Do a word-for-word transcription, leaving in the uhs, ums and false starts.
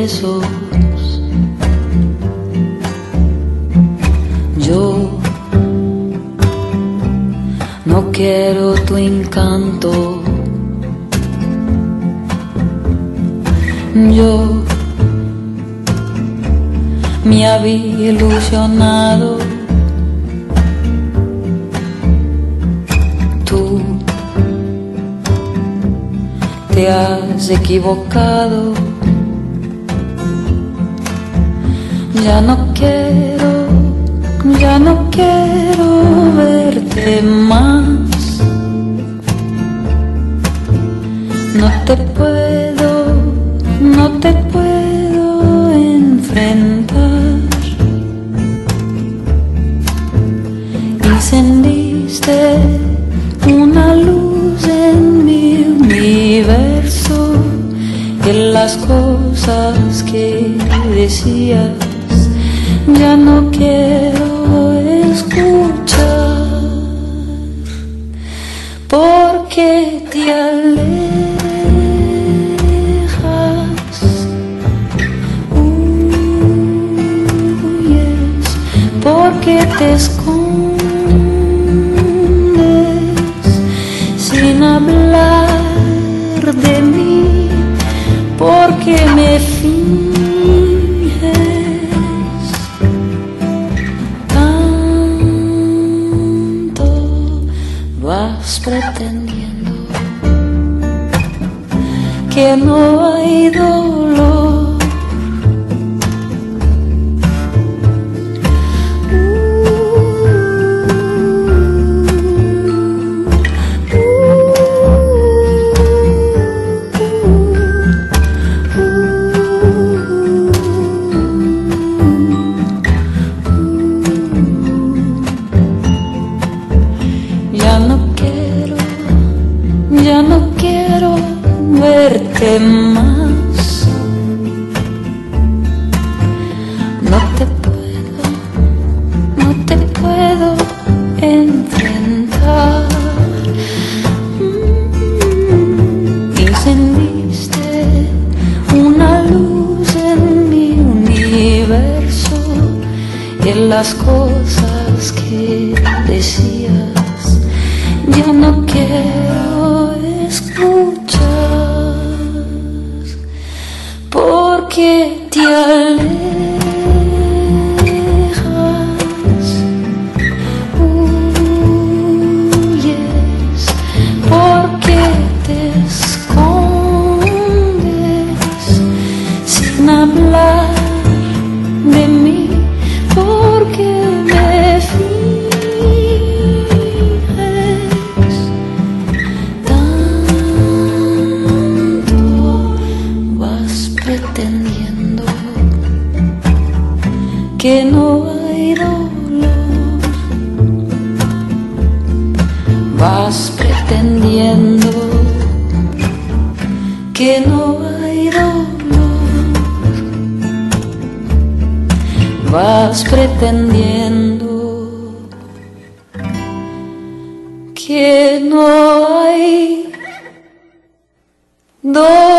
besos. Yo no quiero tu encanto. Yo me había ilusionado. Tú te has equivocado. Ya no quiero, ya no quiero verte más. No te puedo, no te puedo enfrentar. Encendiste una luz en mi universo, y las cosas que decías ya no quiero escuchar, porque te alejas, huyes, porque te escondes sin hablar de mí, porque me finges tanto, vas pretendiendo que no hay dolor. Ya no quiero verte más. No te puedo, no te puedo enfrentar. Encendiste una luz en mi universo, y en las cosas que decías ya no quiero escuchar, porque te alejas, huyes, porque te escondes sin hablar de mí, porque me pretendiendo que no hay dolor. Vas pretendiendo que no hay dolor. Vas pretendiendo que no hay dolor.